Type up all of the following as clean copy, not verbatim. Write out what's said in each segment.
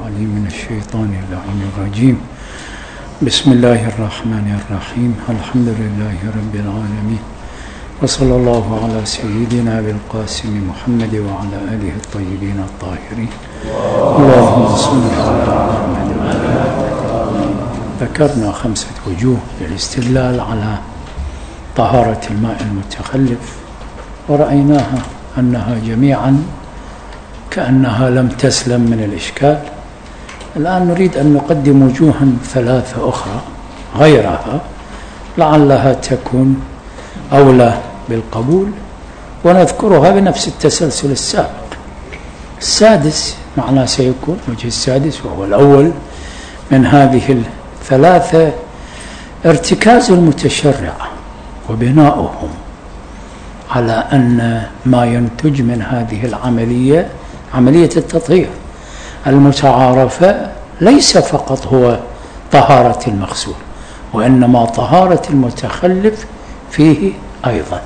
العليم من الشيطان اللعين الرجيم. بسم الله الرحمن الرحيم. الحمد لله رب العالمين، وصلى الله على سيدنا بالقاسم محمد وعلى آله الطيبين الطاهرين. اللهم صل على محمد وعلى آله. ذكرنا 5 وجوه للاستدلال على طهارة الماء المتخلف، ورأيناها أنها جميعا كأنها لم تسلم من الإشكال. الآن نريد أن نقدم وجوها 3 أخرى غيرها لعلها تكون أولى بالقبول، ونذكرها بنفس التسلسل السابق. السادس معنا سيكون الوجه السادس، وهو الأول من هذه 3 ارتكاز المتشرعة وبناؤهم على أن ما ينتج من هذه العملية، عملية التطهير المتعارفة، ليس فقط هو طهارة المغسول، وإنما طهارة المتخلف فيه أيضا.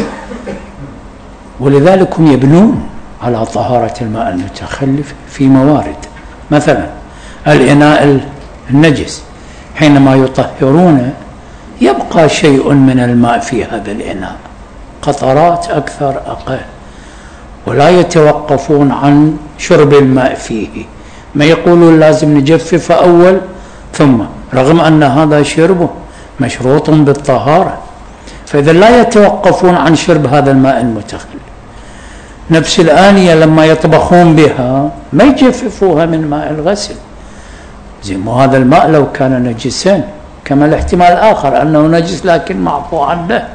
ولذلك هم يبنون على طهارة الماء المتخلف في موارد، مثلا الإناء النجس حينما يطهرون يبقى شيء من الماء في هذا الإناء، قطرات أكثر أقل، ولا يتوقفون عن شرب الماء فيه، ما يقولون لازم نجفف أول ثم، رغم أن هذا شربه مشروط بالطهارة، فإذا لا يتوقفون عن شرب هذا الماء المتخلف. نفس الآنية لما يطبخون بها ما يجففوها من ماء الغسل، زين هذا الماء لو كان نجسا، كما الاحتمال الآخر أنه نجس لكن معفو عنه،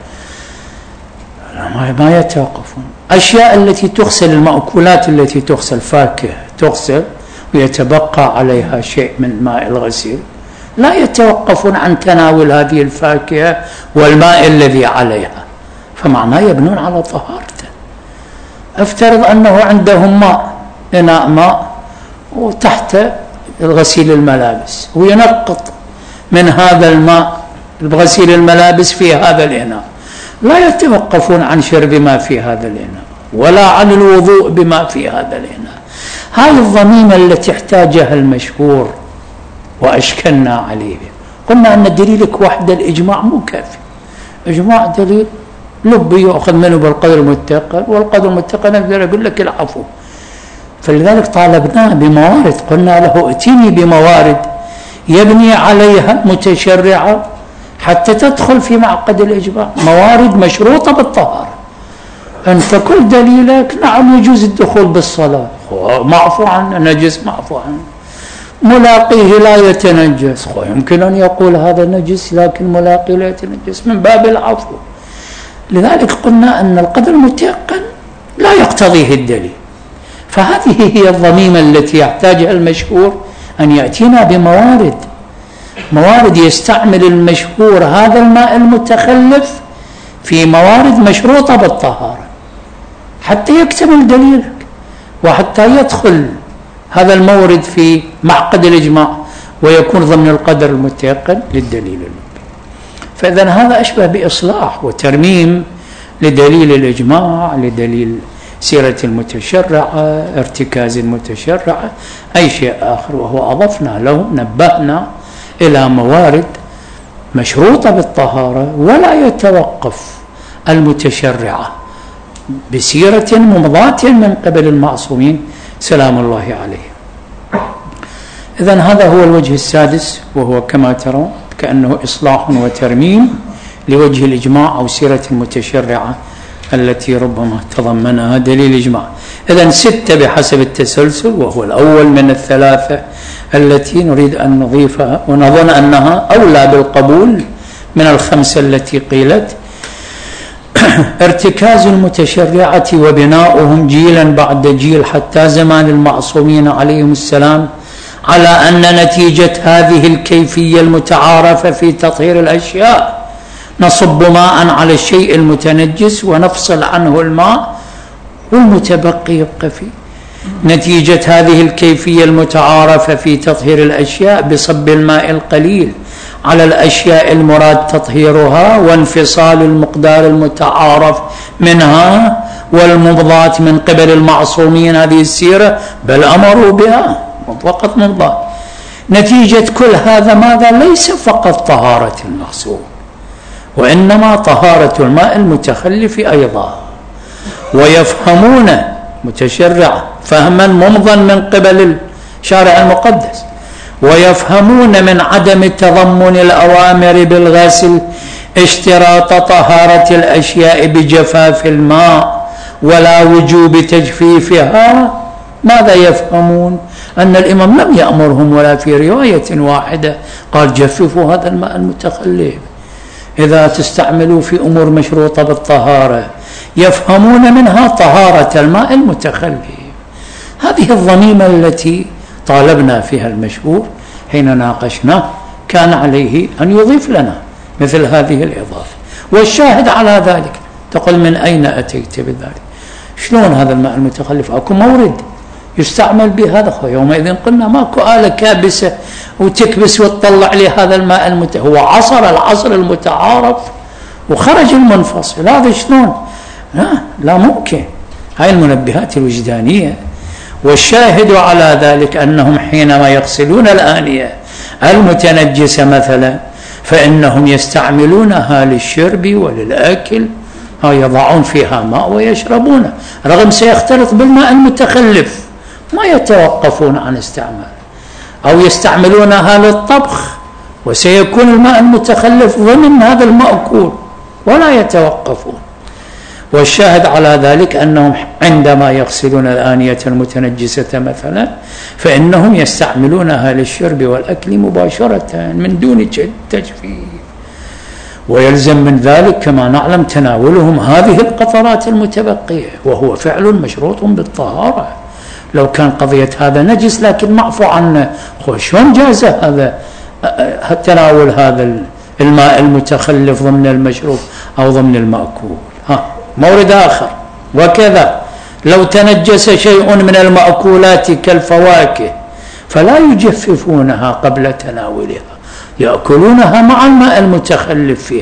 ما يتوقفون. أشياء التي تغسل، المأكولات التي تغسل، فاكهة تغسل ويتبقى عليها شيء من ماء الغسيل، لا يتوقفون عن تناول هذه الفاكهة والماء الذي عليها، فمعناه يبنون على طهارته. افترض أنه عندهم ماء، إناء ماء وتحت الغسيل الملابس، وينقط من هذا الماء بغسيل الملابس في هذا الإناء، لا يتوقفون عن شرب ما في هذا الإناء ولا عن الوضوء بما في هذا الإناء. هاي الضميمة التي احتاجها المشهور وأشكلنا عليه. قلنا أن دليلك وحده الإجماع مو كافي، إجماع دليل لبي يأخذ منه بالقدر المتقن، والقدر المتقن أقدر أقول لك العفو. فلذلك طالبناه بموارد، قلنا له ائتني بموارد يبني عليها متشرعة حتى تدخل في معقد الإجماع، موارد مشروطة بالطهارة. أنت كل دليلك نعم يجوز الدخول بالصلاة، معفو عنه، نجس معفو عنه، ملاقيه لا يتنجس، يمكن أن يقول هذا نجس لكن ملاقيه لا يتنجس، من باب العفو. لذلك قلنا أن القدر المتيقن لا يقتضيه الدليل. فهذه هي الضميمة التي يحتاجها المشهور، أن يأتينا بموارد، موارد يستعمل المشهور هذا الماء المتخلف في موارد مشروطة بالطهارة حتى يكتمل دليلك، وحتى يدخل هذا المورد في معقد الإجماع ويكون ضمن القدر المتيقن للدليل المبين. فإذن هذا أشبه بإصلاح وترميم لدليل الإجماع، لدليل سيرة المتشرعة، ارتكاز المتشرعة، أي شيء آخر، وهو أضفنا له، نبهنا إلى موارد مشروطة بالطهارة، ولا يتوقف المتشرعة بسيرة ممضاة من قبل المعصومين سلام الله عليهم. إذن هذا هو الوجه السادس، وهو كما ترون كأنه إصلاح وترميم لوجه الإجماع أو سيرة المتشرعة التي ربما تضمنها دليل الإجماع. إذن 6 بحسب التسلسل، وهو الأول من 3 التي نريد أن نضيفها، ونظن أنها أولى بالقبول من 5 التي قيلت. ارتكاز المتشرعة وبناؤهم جيلا بعد جيل حتى زمان المعصومين عليهم السلام على أن نتيجة هذه الكيفية المتعارفة في تطهير الأشياء نصب ماء على الشيء المتنجس ونفصل عنه الماء والمتبقي يبقى فيه. نتيجة هذه الكيفية المتعارفة في تطهير الأشياء بصب الماء القليل على الأشياء المراد تطهيرها وانفصال المقدار المتعارف منها والممضاة من قبل المعصومين هذه السيرة، بل أمروا بها وقت ممضى. نتيجة كل هذا ماذا؟ ليس فقط طهارة المغسول، وإنما طهارة الماء المتخلف أيضا. ويفهمون متشرعا فهما ممضا من قبل الشارع المقدس، ويفهمون من عدم تضمن الأوامر بالغسل اشتراط طهارة الأشياء بجفاف الماء ولا وجوب تجفيفها. ماذا يفهمون؟ أن الإمام لم يأمرهم ولا في رواية واحدة قال جففوا هذا الماء المتخلف إذا تستعملوا في أمور مشروطة بالطهارة. يفهمون منها طهارة الماء المتخلف. هذه الضميمة التي طالبنا فيها المشهور حين ناقشناه كان عليه أن يضيف لنا مثل هذه الإضافة. والشاهد على ذلك تقول من أين أتيت بذلك؟ شلون هذا الماء المتخلف؟ أكو مورد يستعمل بهذا. يومئذ قلنا ماكو آلة كابسة وتكبس وتطلع لي هذا الماء هو العصر المتعارف وخرج المنفصل. هذا شلون؟ لا ممكن. هاي المنبهات الوجدانية. والشاهد على ذلك أنهم حينما يغسلون الآنية المتنجسة مثلا فإنهم يستعملونها للشرب وللأكل، يضعون فيها ماء ويشربونه، رغم سيختلط بالماء المتخلف، ما يتوقفون عن استعماله. أو يستعملونها للطبخ وسيكون الماء المتخلف ضمن هذا المأكول ولا يتوقفون. والشاهد على ذلك أنهم عندما يغسلون الآنية المتنجسة مثلا فإنهم يستعملونها للشرب والأكل مباشرة من دون تجفيف. ويلزم من ذلك كما نعلم تناولهم هذه القطرات المتبقية، وهو فعل مشروط بالطهارة. لو كان قضية هذا نجس لكن معفو عنه، شلون جاز هذا تناول هذا الماء المتخلف ضمن المشروب أو ضمن المأكول؟ مورد آخر. وكذا لو تنجس شيء من المأكولات كالفواكه فلا يجففونها قبل تناولها، يأكلونها مع الماء المتخلف فيها.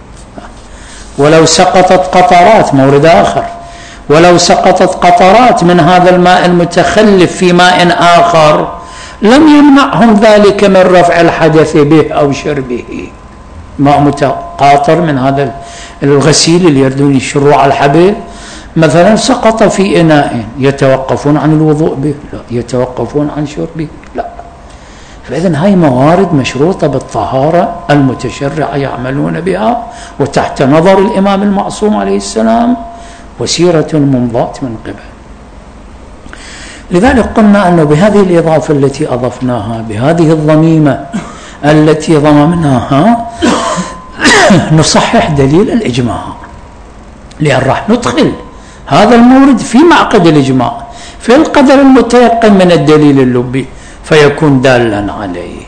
ولو سقطت قطرات، مورد آخر، ولو سقطت قطرات من هذا الماء المتخلف في ماء آخر لم يمنعهم ذلك من رفع الحدث به أو شربه. ماء متقاطر من هذا الغسيل اللي يردون يشروا على الحبل مثلا سقط في إناء، يتوقفون عن الوضوء به؟ لا. يتوقفون عن شربه؟ لا. فإذن هاي موارد مشروطة بالطهارة المتشرعة يعملون بها وتحت نظر الإمام المعصوم عليه السلام وسيرة ممضاة من قبل. لذلك قلنا أنه بهذه الإضافة التي أضفناها، بهذه الضميمة التي ضممناها نصحح دليل الإجماع، لأن راح ندخل هذا المورد في معقد الإجماع في القدر المتيقن من الدليل اللبي فيكون دالا عليه.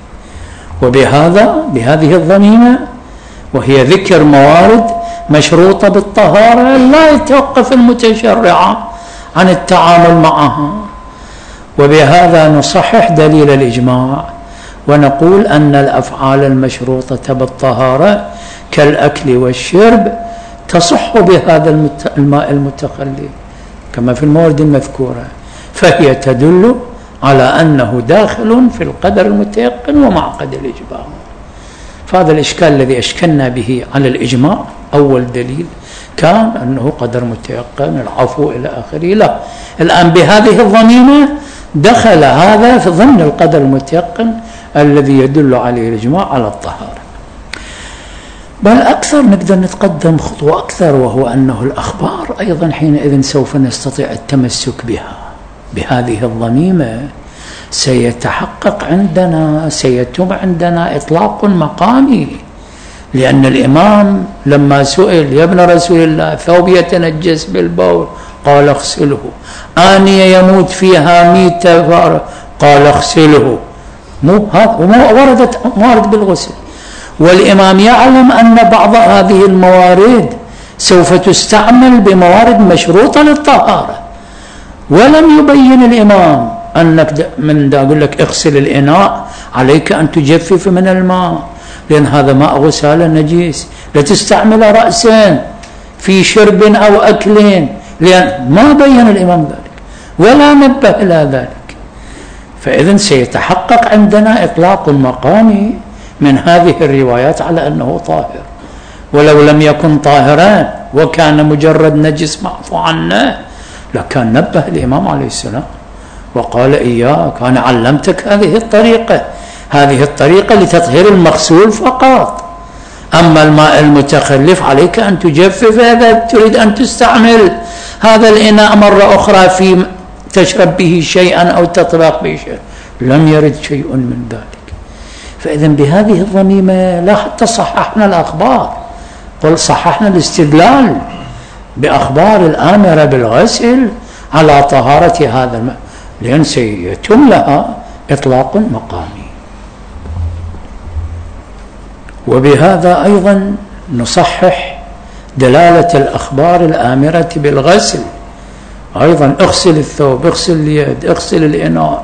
بهذه الضميمة وهي ذكر موارد مشروطة بالطهارة لا يتوقف المتشرع عن التعامل معها، وبهذا نصحح دليل الإجماع ونقول أن الأفعال المشروطة بالطهارة كالأكل والشرب تصح بهذا الماء المتخلف كما في الموارد المذكورة، فهي تدل على أنه داخل في القدر المتيقن ومعقد الإجماع. فهذا الإشكال الذي أشكلنا به على الإجماع أول دليل كان أنه قدر متيقن العفو إلى آخره. لا، الآن بهذه الضميمة دخل هذا في ضمن القدر المتيقن الذي يدل عليه الإجماع على الطهارة. بل أكثر نقدر نتقدم خطوة أكثر، وهو أنه الأخبار أيضا حينئذ سوف نستطيع التمسك بها. بهذه الضميمة سيتحقق عندنا، سيتم عندنا إطلاق مقامي، لأن الإمام لما سئل يا ابن رسول الله ثوب يتنجس بالبول قال اغسله، آنية يموت فيها 100 فار قال اغسله، وارد بالغسل. والإمام يعلم أن بعض هذه الموارد سوف تستعمل بموارد مشروطة للطهارة، ولم يبين الإمام أنك من دا أقول لك اغسل الإناء عليك أن تجفف من الماء، لأن هذا ماء غسالة نجيس، لا تستعمل رأسا في شرب أو أكل، لأن ما بين الإمام ذلك ولا نبه إلى ذلك. فإذن سيتحقق عندنا إطلاق مقامي من هذه الروايات على أنه طاهر. ولو لم يكن طاهرا وكان مجرد نجس معفو عنه لكان نبه الإمام عليه السلام وقال إياك أنا علمتك هذه الطريقة لتطهير المغسول فقط، أما الماء المتخلف عليك أن تجفف إذا تريد أن تستعمل هذا الإناء مرة أخرى في تشرب به شيئا أو تطبخ به شيئا. لم يرد شيء من ذلك. فإذن بهذه الضميمة لا حتى صححنا الأخبار، قل صححنا الاستدلال بأخبار الآمرة بالغسل على طهارة هذا الماء، لأن سيتم لها إطلاق مقامي. وبهذا أيضا نصحح دلالة الأخبار الآمرة بالغسل أيضا، اغسل الثوب، اغسل اليد، اغسل الإناء،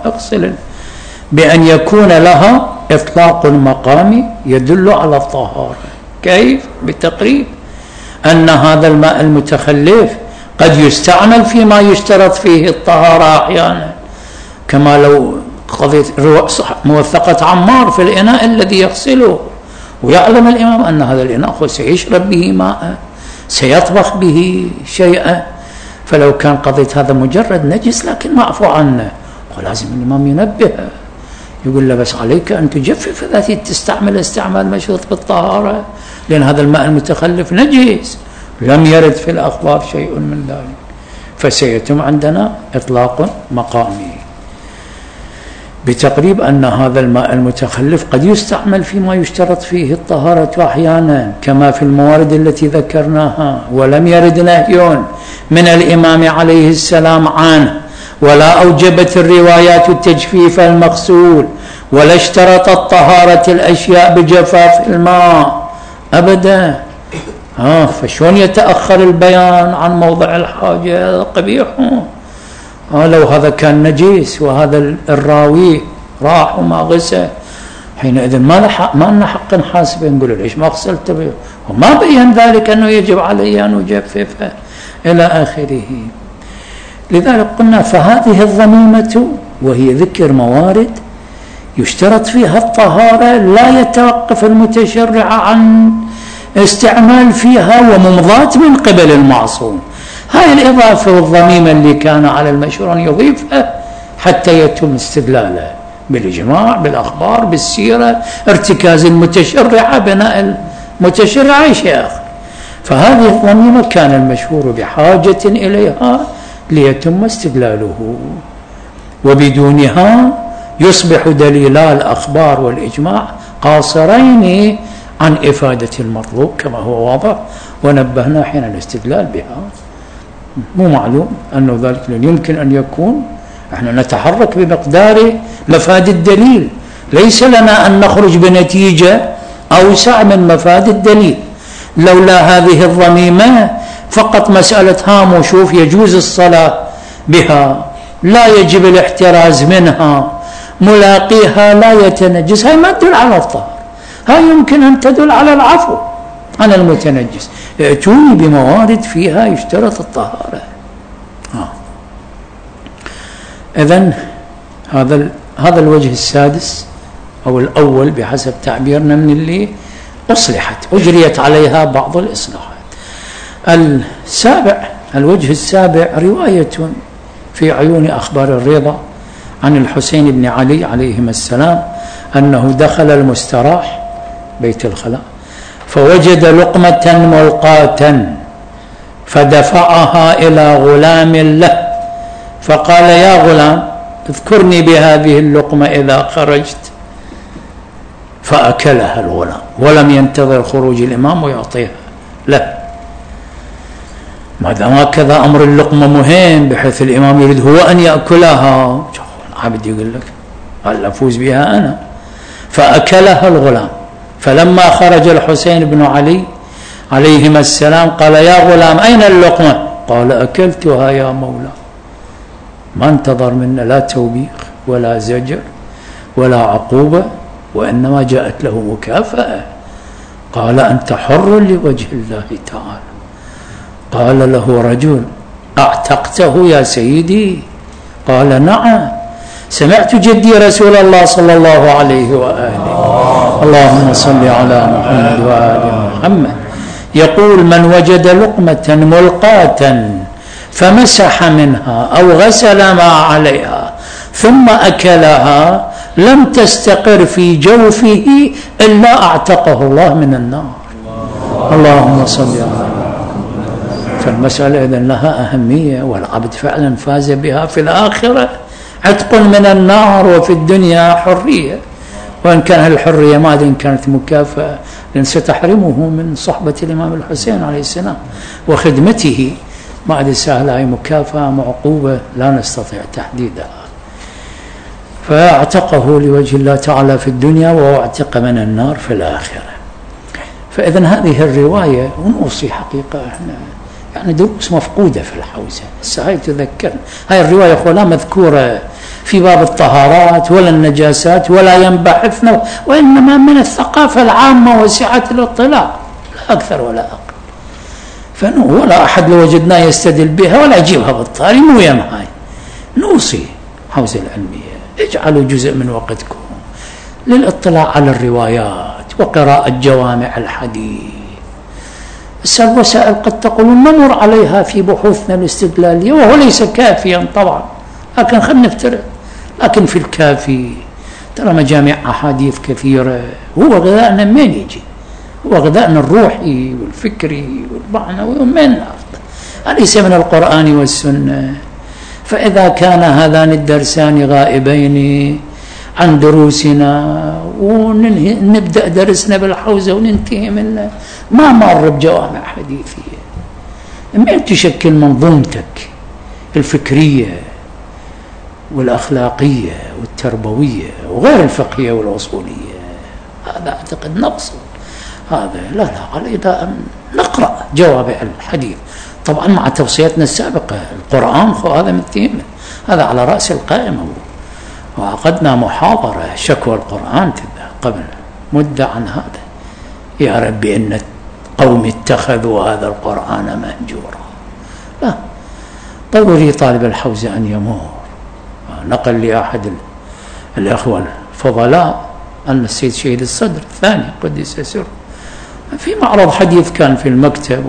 بأن يكون لها إطلاق مقامي يدل على الطهارة. كيف؟ بتقريب أن هذا الماء المتخلف قد يستعمل فيما يشترط فيه الطهارة أحيانا، كما لو قضيت موثقة عمار في الإناء الذي يغسله، ويعلم الإمام أن هذا الإناء سيشرب به ماء، سيطبخ به شيئا، فلو كان قضيت هذا مجرد نجس لكن معفو عنه، ولازم الإمام ينبهه يقول له بس عليك أن تجفف إذا تستعمل استعمال مشروط بالطهارة، لأن هذا الماء المتخلف نجس. لم يرد في الأخبار شيء من ذلك، فسيتم عندنا إطلاق مقامي بتقريب أن هذا الماء المتخلف قد يستعمل فيما يشترط فيه الطهارة أحيانا كما في الموارد التي ذكرناها، ولم يرد نهي من الإمام عليه السلام عنه، ولا أوجبت الروايات التجفيف المغسول، ولا اشترطت طهارة الأشياء بجفاف الماء أبدا. فشون يتأخر البيان عن موضع الحاجة؟ هذا قبيح. لو هذا كان نجيس وهذا الراوي راح وما غسل، حينئذ ما لنا حق نحاسبه نقول ليش ما غسلت، وما بين ذلك أنه يجب علي أن أجففه إلى آخره. لذلك قلنا فهذه الضميمة وهي ذكر موارد يشترط فيها الطهارة لا يتوقف المتشرع عن استعمال فيها وممضاة من قبل المعصوم. هاي الإضافة والضميمة اللي كان على المشروع أن يضيفها حتى يتم استدلاله بالإجماع، بالأخبار، بالسيرة، ارتكاز المتشرع، بناء المتشرع شيء آخر. فهذه الضميمة كان المشهور بحاجة إليها ليتم استدلاله، وبدونها يصبح دليلا الأخبار والإجماع قاصرين عن إفادة المطلوب كما هو واضح، ونبهنا حين الاستدلال بها. مو معلوم أنه ذلك لن يمكن أن يكون، احنا نتحرك بمقدار مفاد الدليل، ليس لنا أن نخرج بنتيجة أوسع من مفاد الدليل. لولا هذه الضميمة فقط مسألة هام وشوف يجوز الصلاة بها، لا يجب الاحتراز منها، ملاقيها لا يتنجس، هاي ما تدل على الطهر، هاي يمكن أن تدل على العفو عن المتنجس. ائتوني بموارد فيها يشترط الطهارة. إذن هذا الوجه السادس أو الأول بحسب تعبيرنا من اللي أصلحت، أجريت عليها بعض الإصلاحات. الوجه السابع رواية في عيون أخبار الرضا عن الحسين بن علي عليهما السلام أنه دخل المستراح بيت الخلاء فوجد لقمة ملقاة فدفعها إلى غلام له فقال يا غلام اذكرني بهذه اللقمة إذا خرجت، فأكلها الغلام ولم ينتظر خروج الإمام ويعطيها له. ما دام هكذا أمر اللقمة مهم بحيث الإمام يريد هو أن يأكلها، عبد يقول لك قال أفوز بها أنا، فأكلها الغلام. فلما خرج الحسين بن علي عليهما السلام قال يا غلام أين اللقمة؟ قال أكلتها يا مولا. ما انتظر منا لا توبيخ ولا زجر ولا عقوبة، وإنما جاءت له مكافأة. قال أنت حر لوجه الله تعالى. قال له رجل أعتقته يا سيدي؟ قال نعم. سمعت جدي رسول الله صلى الله عليه وآله اللهم صل على محمد وآل محمد يقول: من وجد لقمة ملقاة فمسح منها أو غسل ما عليها ثم أكلها لم تستقر في جوفه إلا أعتقه الله من النار. اللهم صل على محمد. فالمسألة إذن لها أهمية، والعبد فعلا فاز بها في الآخرة، عتق من النار، وفي الدنيا حرية، وإن كان الحرية ما أدري إن كانت مكافأة، لأن ستحرمه من صحبة الإمام الحسين عليه السلام وخدمته، ما أدري سهلة أي مكافأة معقوبة لا نستطيع تحديدها. فاعتقه لوجه الله تعالى في الدنيا واعتق من النار في الآخرة. فإذن هذه الرواية، ونوصي حقيقة احنا يعني دروس مفقودة في الحوزة، هاي تذكرنا هاي الرواية لا مذكورة في باب الطهارات ولا النجاسات ولا ينبحثنا، وإنما من الثقافة العامة وسعة الاطلاع، لا أكثر ولا أقل. ولا أحد لو وجدناه يستدل بها ولا يجيبها بالطاري، مو يم هاي. نوصي حوزة العلمية اجعلوا جزء من وقتكم للاطلاع على الروايات وقراءة جوامع الحديث. الوسائل قد تقولون نمر عليها في بحوثنا الاستدلالية، وهو ليس كافيا طبعا، لكن خلينا نفترض، لكن في الكافي ترى مجامع أحاديث كثيرة. هو غذائنا من يجي؟ هو غذائنا الروحي والفكري والمعنوي، ومن أفضل أليس من القرآن والسنة؟ فإذا كان هذان الدرسان غائبين عن دروسنا ونبدأ درسنا بالحوزة وننتهي منه، ما مر بجوامع حديثية. من تشكل منظومتك الفكرية والأخلاقية والتربوية وغير الفقهية والأصولية، هذا أعتقد نقص. هذا لا علينا أن نقرأ جوامع الحديث، طبعا مع توصيتنا السابقة. القرآن هذا متهم، هذا على رأس القائمة، وعقدنا محاضرة شكوى القرآن قبل مدة عن هذا. يا ربي إن قوم اتخذوا هذا القرآن مهجورا. لا ضروري طالب الحوزة أن يمر. نقل لي أحد الأخوة الفضلاء أن السيد شهيد الصدر الثاني قدس سره في معرض حديث كان في المكتب،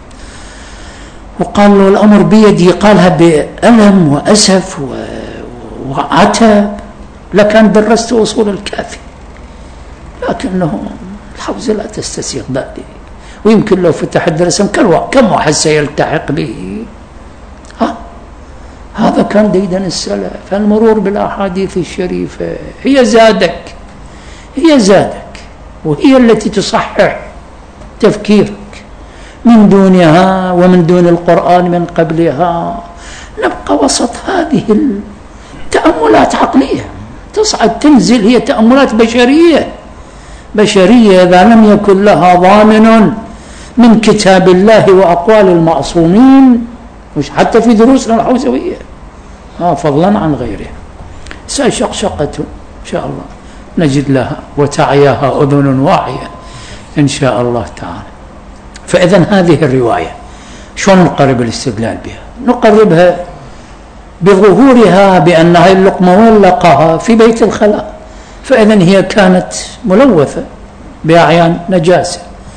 وقال له الأمر بيدي، قالها بألم وأسف وعتب، لكن درست أصول الكافي، لكنه الحوزة لا تستسيغ ذلك، ويمكن لو فتح الدرس كم واحد سيلتحق به. هذا كان ديدن السلف. فالمرور بالأحاديث الشريفة هي زادك وهي التي تصحح تفكيرك. من دونها ومن دون القرآن من قبلها نبقى وسط هذه التأملات عقلية تصعد تنزل، هي تأملات بشرية إذا لم يكن لها ضامن من كتاب الله وأقوال المعصومين، مش حتى في دروسنا الحوزوية فضلا عن غيرها. شقشقة إن شاء الله نجد لها وتعياها أذن واعية إن شاء الله تعالى. فإذن هذه الرواية شلون نقرب الاستدلال بها؟ نقربها بظهورها بأن هذه اللقمة ولقها في بيت الخلاء، فإذن هي كانت ملوثة بأعيان نجاسة.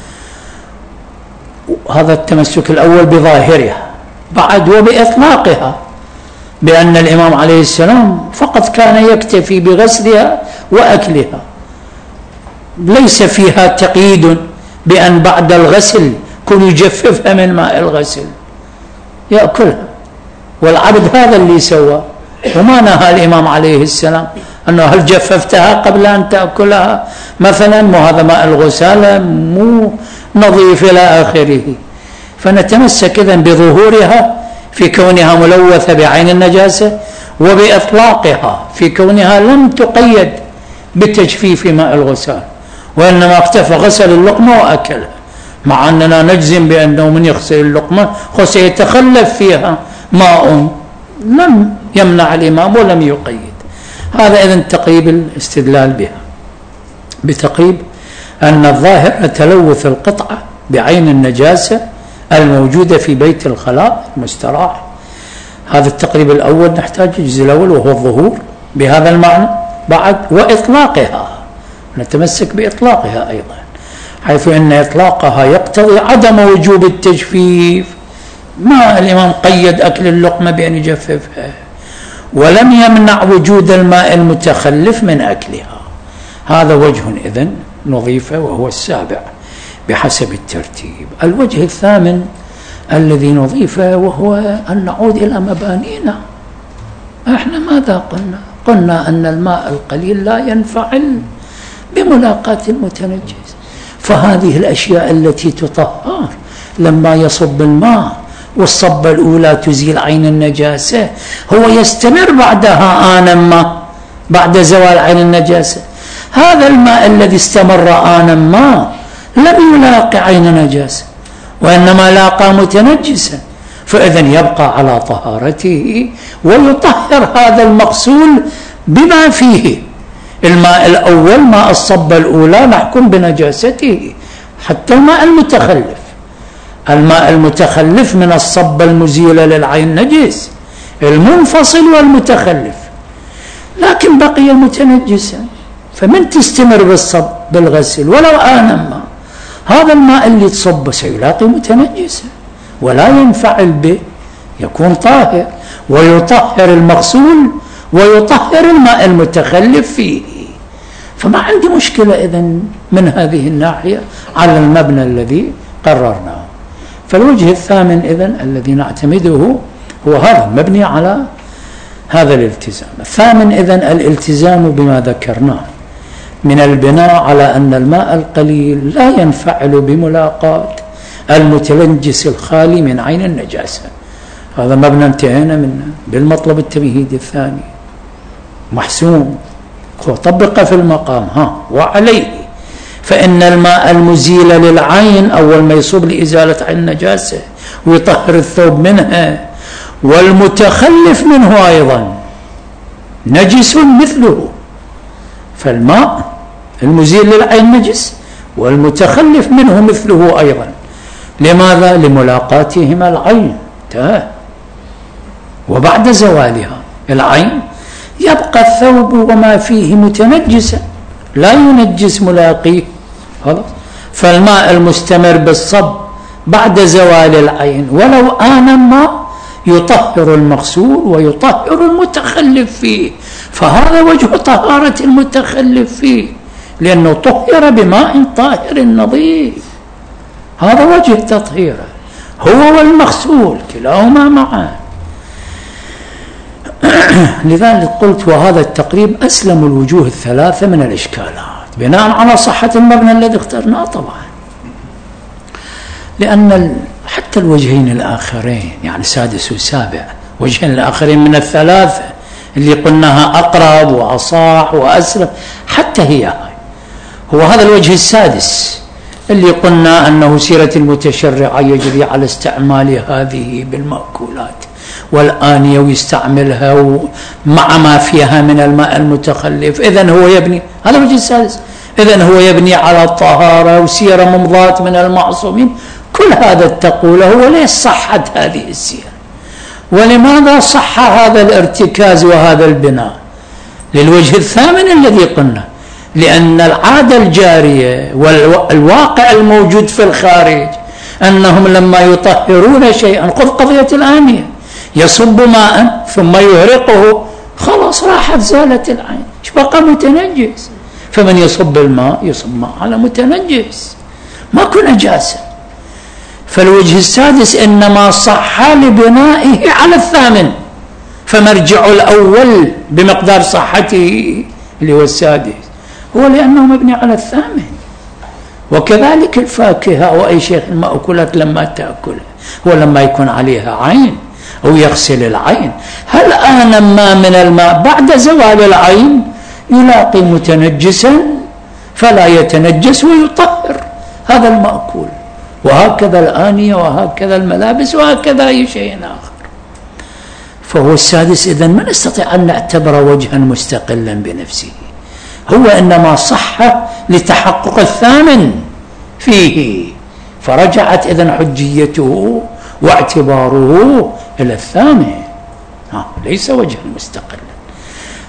هذا التمسك الأول بظاهرها، بعد وبإطلاقها، بأن الإمام عليه السلام فقط كان يكتفي بغسلها وأكلها، ليس فيها تقييد بأن بعد الغسل كن يجففها من ماء الغسل يأكلها، والعبد هذا اللي سوى. وما نهى الإمام عليه السلام أنه هل جففتها قبل أن تأكلها مثلا، مو هذا ماء الغسالة مو نظيف إلى آخره. فنتمسك إذن بظهورها في كونها ملوثة بعين النجاسة، وبإطلاقها في كونها لم تقيد بالتجفيف ماء الغسال، وإنما اكتفى غسل اللقمة وأكلها، مع أننا نجزم بأنه من يغسل اللقمة سيتخلف فيها ماء لم يمنع الإمام ولم يقيد. هذا إذن تقييد الاستدلال بها بتقييد أن الظاهر تلوث القطعة بعين النجاسة الموجودة في بيت الخلاء المستراح. هذا التقريب الأول نحتاج الجزء الأول وهو الظهور، بهذا المعنى بعد، وإطلاقها نتمسك بإطلاقها أيضا، حيث أن إطلاقها يقتضي عدم وجوب التجفيف. ما الإمام قيد أكل اللقمة بأن يجففها، ولم يمنع وجود الماء المتخلف من أكلها. هذا وجه إذن نضيفه وهو السابع بحسب الترتيب. الوجه الثامن الذي نضيفه وهو أن نعود إلى مبانينا. احنا ماذا قلنا؟ قلنا أن الماء القليل لا ينفعل بملاقاة المتنجس، فهذه الأشياء التي تطهر لما يصب الماء والصبة الأولى تزيل عين النجاسة، هو يستمر بعدها آنا ما بعد زوال عين النجاسة. هذا الماء الذي استمر آنا ما لم يلاقي عين نجاسة، وإنما لاقى متنجسا، فإذن يبقى على طهارته ويطهر هذا المغسول بما فيه. الماء الأول ماء الصبة الأولى نحكم بنجاسته، حتى الماء المتخلف، الماء المتخلف من الصبة المزيلة للعين نجس، المنفصل والمتخلف، لكن بقي متنجسا، فمن تستمر بالصب بالغسل ولو آنا ما، هذا الماء اللي تصب سيلاقي متنجسا ولا ينفعل به، يكون طاهر ويطهر المغسول ويطهر الماء المتخلف فيه. فما عندي مشكلة إذن من هذه الناحية على المبنى الذي قررناه. فالوجه الثامن إذن الذي نعتمده هو هذا مبني على هذا الالتزام. الثامن إذن الالتزام بما ذكرناه من البناء على أن الماء القليل لا ينفعل بملاقاة المتنجس الخالي من عين النجاسة. هذا مبنى انتهينا منه بالمطلب التمهيدي الثاني محسوم طبق في المقام. وعليه فإن الماء المزيل للعين أول ما يصب لإزالة عين النجاسة ويطهر الثوب منها، والمتخلف منه أيضا نجس مثله، فالماء المزيل للعين نجس والمتخلف منه مثله أيضا. لماذا؟ لملاقاتهما العين، وبعد زوالها العين يبقى الثوب وما فيه متنجسا لا ينجس ملاقيه. فالماء المستمر بالصب بعد زوال العين ولو آنا ما يطهر المغسول ويطهر المتخلف فيه، فهذا وجه طهارة المتخلف فيه، لأنه طهر بماء طاهر نظيف. هذا وجه تطهيره هو والمغسول كلاهما معا. لذلك قلت وهذا التقريب أسلم الوجوه الثلاثة من الإشكالات بناء على صحة المبنى الذي اخترناه طبعا، لأن حتى الوجهين الآخرين يعني سادس وسابع، وجهين الآخرين من الثلاثة اللي قلناها أقرب وأصح وأسلم، حتى هي هو هذا الوجه السادس اللي قلنا أنه سيرة المتشرع يجري على استعمال هذه بالمأكولات والآنية ويستعملها مع ما فيها من الماء المتخلف. إذن هو يبني هذا الوجه السادس، إذن هو يبني على الطهارة وسيرة ممضاة من المعصومين. كل هذا تقوله وليش صحت هذه السيرة؟ ولماذا صح هذا الارتكاز وهذا البناء؟ للوجه الثامن الذي قلنا، لأن العادة الجارية والواقع الموجود في الخارج أنهم لما يطهرون شيئا، خذ قضية الآنية، يصب ماء ثم يهرقه خلاص راحت زالت العين، ايش بقى متنجس؟ فمن يصب الماء يصب ماء على متنجس ماكو نجاسة. فالوجه السادس إنما صح لبنائه على الثامن، فمرجع الأول بمقدار صحته اللي هو السادس هو لأنه مبني على الثامن. وكذلك الفاكهة أو أي شيء المأكولات لما تأكلها هو لما يكون عليها عين أو يغسل العين، هل آنا ما من الماء بعد زوال العين يلاقي متنجسا فلا يتنجس ويطهر هذا المأكول، وهكذا الآنية وهكذا الملابس وهكذا أي شيء آخر. فهو السادس إذن ما نستطيع أن نعتبر وجها مستقلا بنفسه، هو إنما صح لتحقق الثامن فيه، فرجعت إذن حجيته واعتباره إلى الثامن، ليس وجها مستقلا.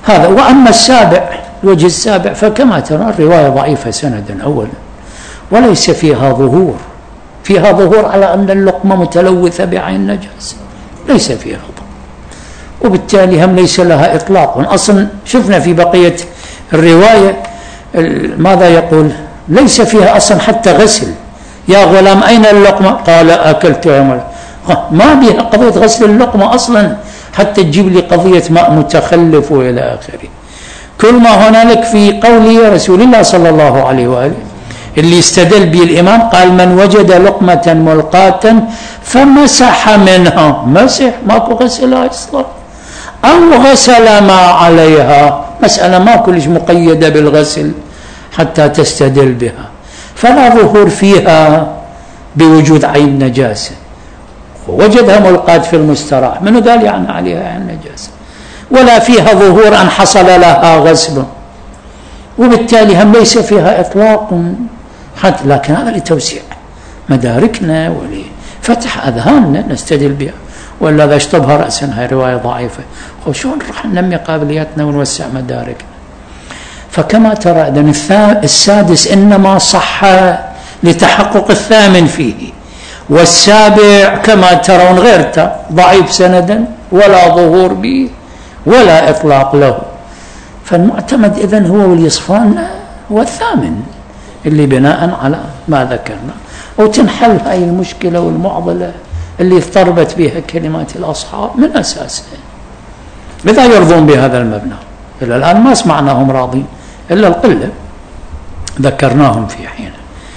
هذا. وأما السابع، الوجه السابع، فكما ترى الرواية ضعيفة سندا أولا، وليس فيها ظهور، فيها ظهور على أن اللقمة متلوثة بعين النجاسة، ليس فيها ظهور، وبالتالي هم ليس لها إطلاق. أصلا شفنا في بقية الرواية ماذا يقول؟ ليس فيها أصلا حتى غسل. يا غلام أين اللقمة؟ قال أكلتها. ما بها قضية غسل اللقمة أصلا حتى تجيب لي قضية ماء متخلف وإلى آخره. كل ما هنالك في قول رسول الله صلى الله عليه وآله اللي استدل به الإمام، قال من وجد لقمة ملقاة فمسح منها، مسح، ماكو غسل أصلا، أو غسل ما عليها، مسألة ما كلش مقيدة بالغسل حتى تستدل بها، فلا ظهور فيها بوجود عين نجاسة. ووجدها ملقاة في المستراح، من قال يعني عليها عين نجاسة؟ ولا فيها ظهور أن حصل لها غسل، وبالتالي هم ليس فيها إطلاق حتى. لكن هذا لتوسيع مداركنا ولفتح أذهاننا نستدل بها، ولا إذا اشطبها رأسا هاي رواية ضعيفة، وشون رح ننمي قابلياتنا ونوسع مداركنا؟ فكما ترى إذن السادس إنما صح لتحقق الثامن فيه، والسابع كما ترون غير ضعيف سندا ولا ظهور به ولا إطلاق له. فالمعتمد إذن هو واليصفان هو الثامن اللي بناء على ما ذكرنا، وتنحل هاي المشكلة والمعضلة اللي اضطربت بها كلمات الأصحاب من أساسها. لذا يرضون بهذا المبنى. إلى الآن ما سمعناهم راضين إلا القلة ذكرناهم في حين.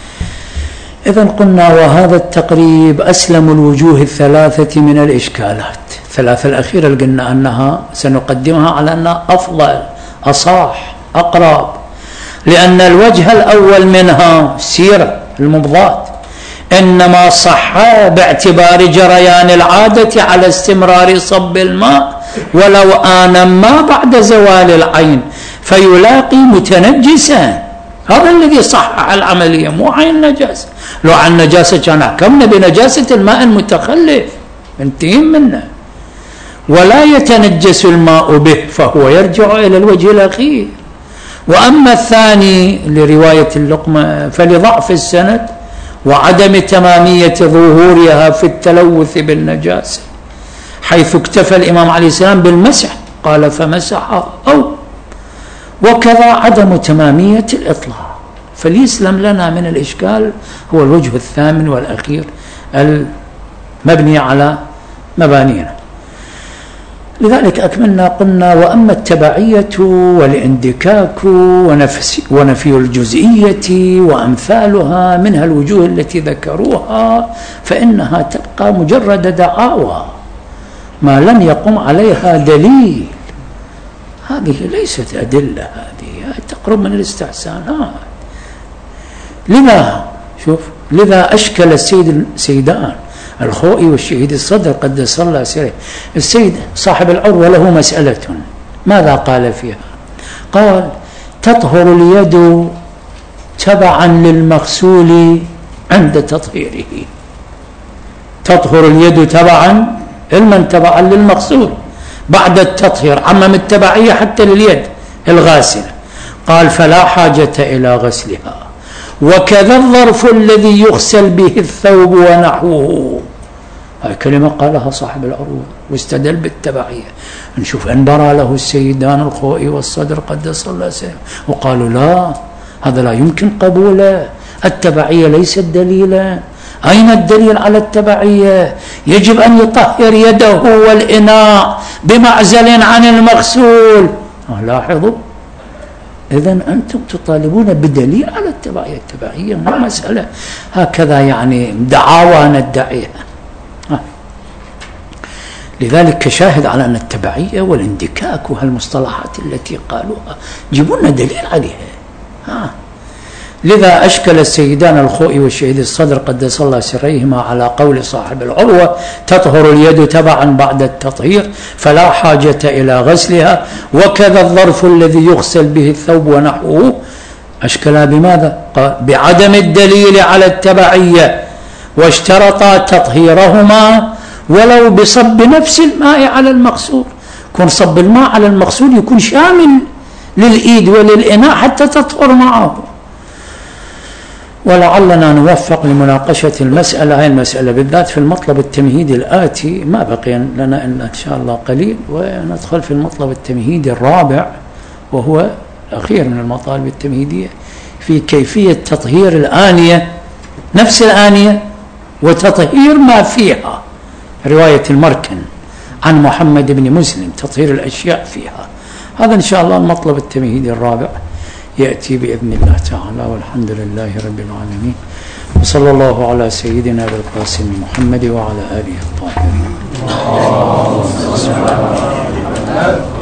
إذن قلنا وهذا التقريب أسلم الوجوه الثلاثة من الإشكالات. الثلاثة الأخيرة اللي قلنا أنها سنقدمها على أنها أفضل، أصح، أقرب، لأن الوجه الأول منها سيرة المبضات إنما صح باعتبار جريان العادة على استمرار صب الماء ولو آن ما بعد زوال العين فيلاقي متنجسا. هذا الذي صحح العملية، مو عين نجاسة. لو عن نجاسة كان حكمنا بنجاسة الماء المتخلف منتهين منه، ولا يتنجس الماء به، فهو يرجع إلى الوجه الأخير. وأما الثاني لرواية اللقمة فلضعف السند وعدم تمامية ظهورها في التلوث بالنجاسة، حيث اكتفى الإمام عليه السلام بالمسح، قال فمسح، أو وكذا عدم تمامية الإطلاق. فليسلم لنا من الإشكال هو الوجه الثامن والأخير المبني على مبانينا. لذلك أكملنا قلنا وأما التبعية والاندكاك ونفي الجزئية وأمثالها منها الوجوه التي ذكروها فإنها تبقى مجرد دعاوى ما لم يقم عليها دليل. هذه ليست أدلة، هذه تقرب من الاستحسانات. لذا أشكل السيدان الخوئي والشهيد الصدر قدس الله سره. السيد صاحب العروة له مسألة، ماذا قال فيها؟ قال تطهر اليد تبعا للمغسول عند تطهيره. تطهر اليد تبعا، علما تبعا للمغسول بعد التطهير، عمم التبعية حتى لليد الغاسلة. قال فلا حاجة إلى غسلها، وكذا الظرف الذي يغسل به الثوب ونحوه. هاي كلمة قالها صاحب العروة واستدل بالتبعية. نشوف انبرى له السيدان الخوئي والصدر قدس الله سره وقالوا لا، هذا لا يمكن قبوله، التبعية ليست دليلا. أين الدليل على التبعية؟ يجب أن يطهر يده والإناء بمعزل عن المغسول. لاحظوا، إذن أنتم تطالبون بدليل على التبعية. التبعية مو مسألة هكذا يعني دعاوى ندعيها. لذلك كشاهد على أن التبعية والاندكاك وهالمصطلحات التي قالوها جيبوا لنا دليل عليها. لذا أشكل السيدان الخوئي والشهيد الصدر قدس الله سريهما على قول صاحب العروة تطهر اليد تبعا بعد التطهير فلا حاجة إلى غسلها، وكذا الظرف الذي يغسل به الثوب ونحوه. أشكل بماذا؟ قال بعدم الدليل على التبعية، واشترطا تطهيرهما ولو بصب نفس الماء على المغسول. يكون صب الماء على المغسول يكون شامل للإيد وللإناء حتى تطهر معه. ولعلنا نوفق لمناقشة المسألة، هاي المسألة بالذات في المطلب التمهيدي الآتي، ما بقي لنا إلا إن شاء الله قليل وندخل في المطلب التمهيدي الرابع، وهو الأخير من المطالب التمهيدية، في كيفية تطهير الآنية، نفس الآنية وتطهير ما فيها. رواية المركن عن محمد بن مسلم تطهير الأشياء فيها. هذا إن شاء الله المطلب التمهيدي الرابع يأتي بإذن الله تعالى، والحمد لله رب العالمين، وصلى الله على سيدنا بالقاسم محمد وعلى آله الطاهرين.